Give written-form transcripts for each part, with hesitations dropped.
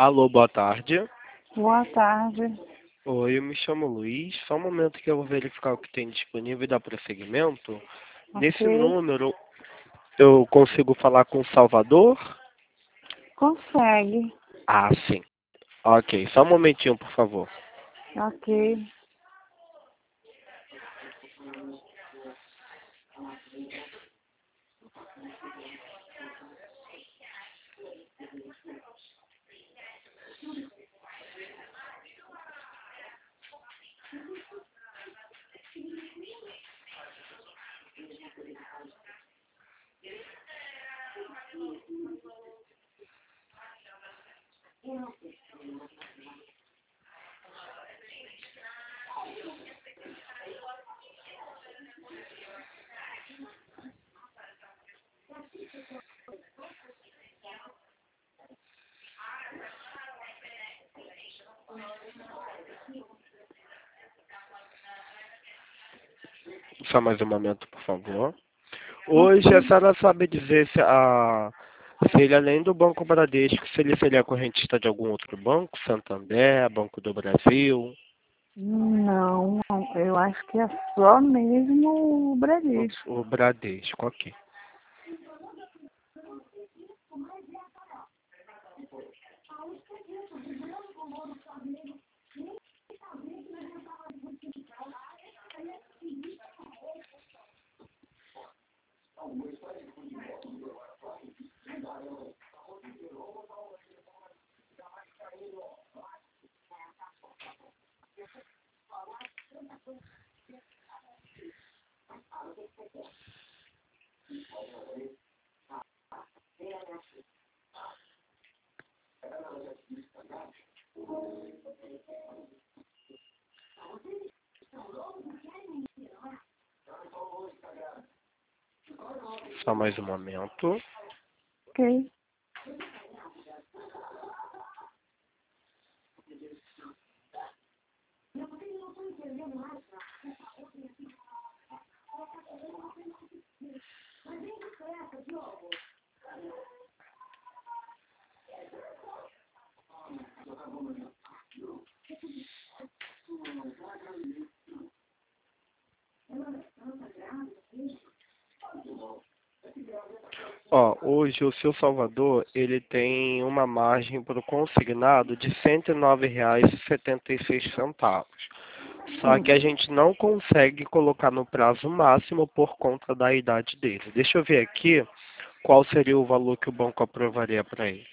Alô, boa tarde. Boa tarde. Oi, eu me chamo Luiz. Só um momento que eu vou verificar o que tem disponível e dar prosseguimento. Nesse Ok. número, eu consigo falar com o Salvador? Consegue. Ah, sim. Ok, só um momentinho, por favor. Ok. Só mais um momento, por favor. Ok. Hoje, a senhora sabe dizer se ele, além do Banco Bradesco, se ele seria correntista de algum outro banco? Santander, Banco do Brasil, Não, não. Eu acho que é só mesmo o Bradesco. o Bradesco, ok. Só mais um momento. Ok. Ó, hoje o seu Salvador, ele tem uma margem para o consignado de R$ 109,76. Só que Sim. a gente não consegue colocar no prazo máximo por conta da idade dele. Deixa eu ver aqui qual seria o valor que o banco aprovaria para ele.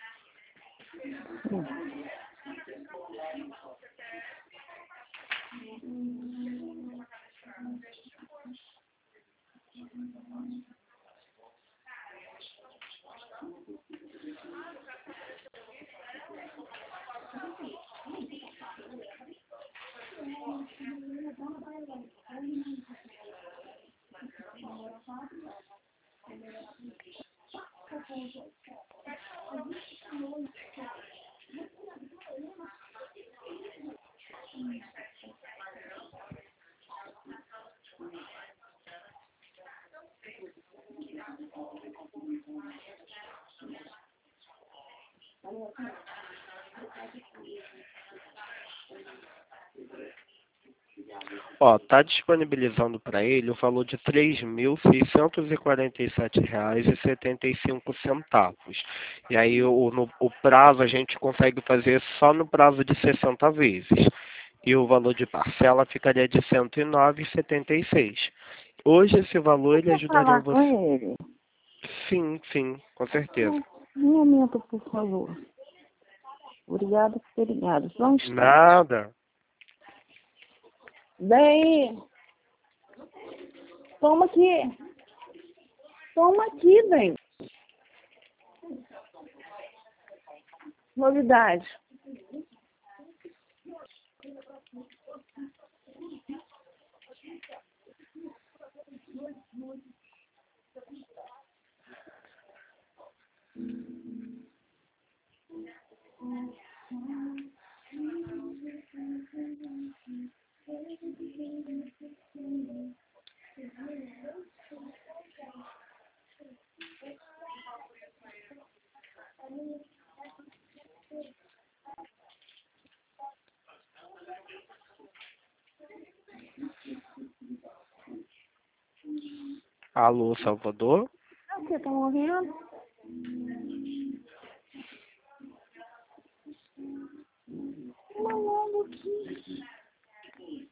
Ó, tá disponibilizando para ele o valor de R$ 3.647,75. E aí o prazo a gente consegue fazer só no prazo de 60 vezes. E o valor de parcela ficaria de R$ 109,76. Hoje esse valor Eu ele quero ajudaria falar com você. ele. Sim, sim, com certeza. Um momento, por favor. Obrigada por ter ligado. Só um instante. Nada. Daí, toma aqui. Toma aqui, bem. Novidade. Alô, Salvador? Você tá me ouvindo?